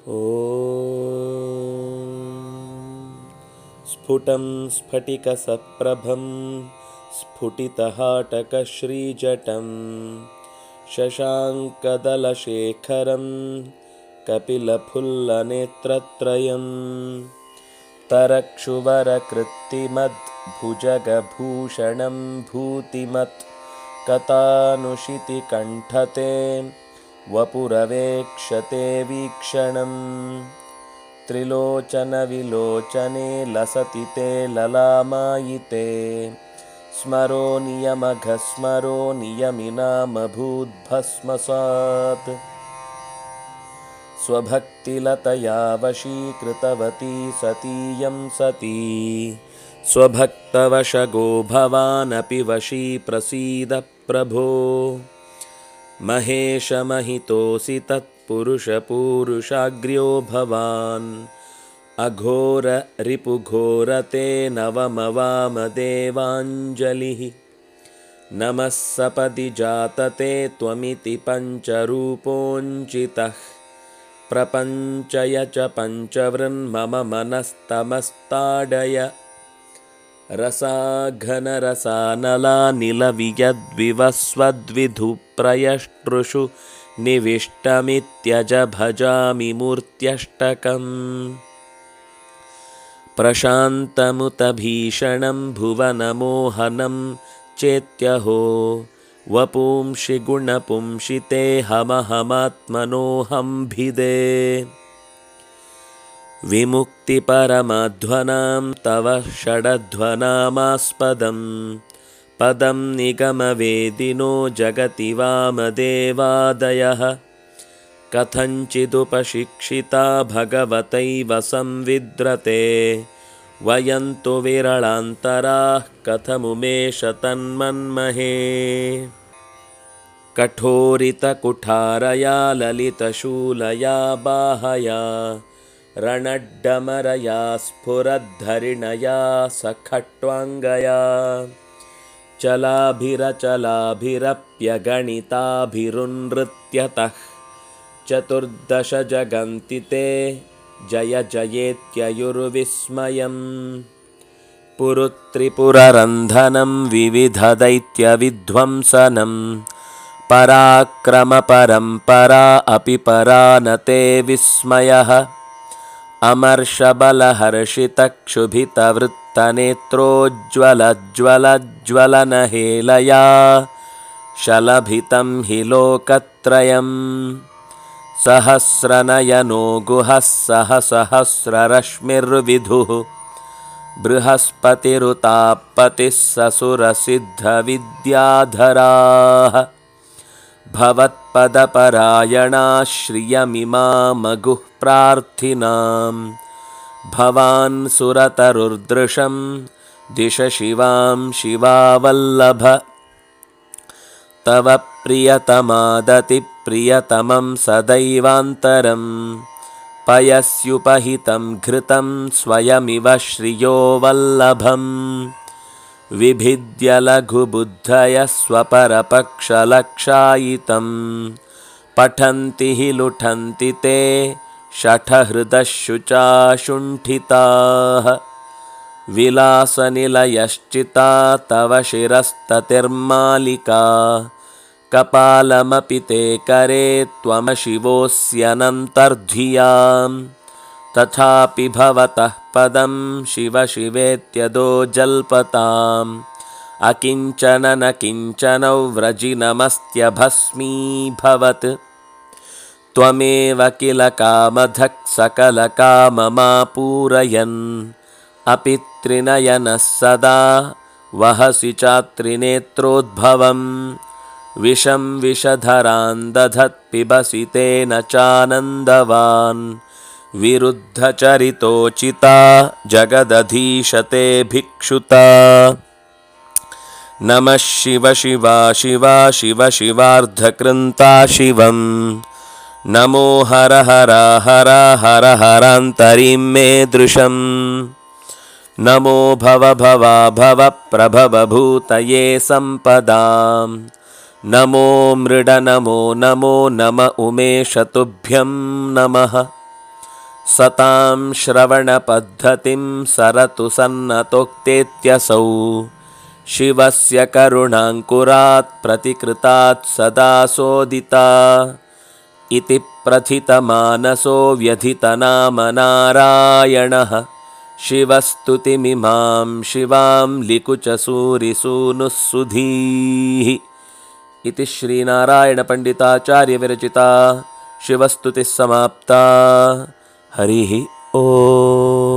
ॐ स्फुटं स्फटिकसप्रभं स्फुटितहाटकश्रीजटं शशाङ्कदलशेखरं कपिलफुल्लनेत्रत्रयं तरक्षुवरकृत्तिमद्भुजगभूषणं भूतिमत् कथानुशितिकण्ठते वपुरवेक्षते वीक्षणम् त्रिलोचनविलोचने लसति ते ललामायिते स्मरो नियमघस्मरो नियमिनामभूद्भस्मसात् स्वभक्तिलतया वशीकृतवती सतीयं सती स्वभक्तवशगो भवानपि वशी प्रसीद प्रभो महेशमहितोऽसि तत्पुरुषपूरुषाग्र्यो भवान् अघोररिपुघोरते नवमवामदेवाञ्जलिः नमः सपदि जातते त्वमिति पञ्चरूपोञ्चितः प्रपञ्चय च पञ्चवृन्मम मनस्तमस्ताडय रसाघनरसानलानिलवियद्विवस्वद्विधुप्रयष्टृषु निविष्टमित्यज भजामि मूर्त्यष्टकम् प्रशान्तमुतभीषणं भुवनमोहनं चेत्यहो वपुंषि गुणपुंषिते हमहमात्मनोऽहंभिदे विमुक्तिपरमध्वनां तव षडध्वनामास्पदं पदं निगमवेदिनो जगति वामदेवादयः कथञ्चिदुपशिक्षिता भगवतैव संविद्रते वयं तु विरलान्तराः कथमुमेष तन्मन्महे कठोरितकुठारया ललितशूलया बाहया रणड्डमरया स्फुरद्धरिणया सखट्वाङ्गया चलाभिरचलाभिरप्यगणिताभिरुन्नृत्यतः चतुर्दश जगन्ति ते जय जयेत्ययुर्विस्मयम् पुरुत्रिपुररन्धनं विविधदैत्यविध्वंसनं पराक्रमपरम्परा अपि परा न ते विस्मयः अमर्षबलहर्षितक्षुभितवृत्तनेत्रोज्ज्वलज्ज्वलज्ज्वलनहेलया शलभितं हि लोकत्रयं सहस्रनयनो गुहः सहस्ररश्मिर्विधुः बृहस्पतिरुतापतिः ससुरसिद्धविद्याधराः भवत्पदपरायणाश्रियमिमामगुः प्रार्थिनां भवान् सुरतरुर्दृशं दिश शिवां शिवावल्लभ तव प्रियतमादतिप्रियतमं सदैवान्तरं पयस्युपहितं घृतं स्वयमिव श्रियो वल्लभम् विभिद्य लघुबुद्धयः स्वपरपक्षलक्षायितं पठन्ति हि लुठन्ति ते शठहृदः विलासनिलयश्चिता तव शिरस्ततिर्मालिका कपालमपि ते करे त्वमशिवोऽस्यनन्तर्धियां तथापि भवतः पदं शिव शिवेत्यदो जल्पताम् अकिञ्चन न किञ्चनौ व्रजि नमस्त्यभस्मीभवत् त्वमेव किल कामधः सकलकाममापूरयन् अपि त्रिनयनः सदा वहसि चात्रिनेत्रोद्भवं विषं विषधरान् दधत् पिबसि तेन चानन्दवान् विरुद्धचरितोचिता जगदधीशते भिक्षुता नमः शिव शिवा शिवा शिव शिवार्धकृन्ता शिवं नमो हर हर हर हर हरान्तरीं मे दृशं नमो भव भवा भव प्रभव भूतये सम्पदां नमो मृड नमो नमो नम उमेश तुभ्यं नमः सतां श्रवणपद्धतिं सरतु सन्नतोक्तेत्यसौ शिवस्य करुणाङ्कुरात् प्रतिकृतात् सदा सोदिता इति प्रथितमानसो व्यथितनाम नारायणः शिवस्तुतिमिमां शिवां लिकुचसूरिसूनुः सुधीः इति श्रीनारायणपण्डिताचार्यविरचिता शिवस्तुतिः समाप्ता। हरिः ओम्।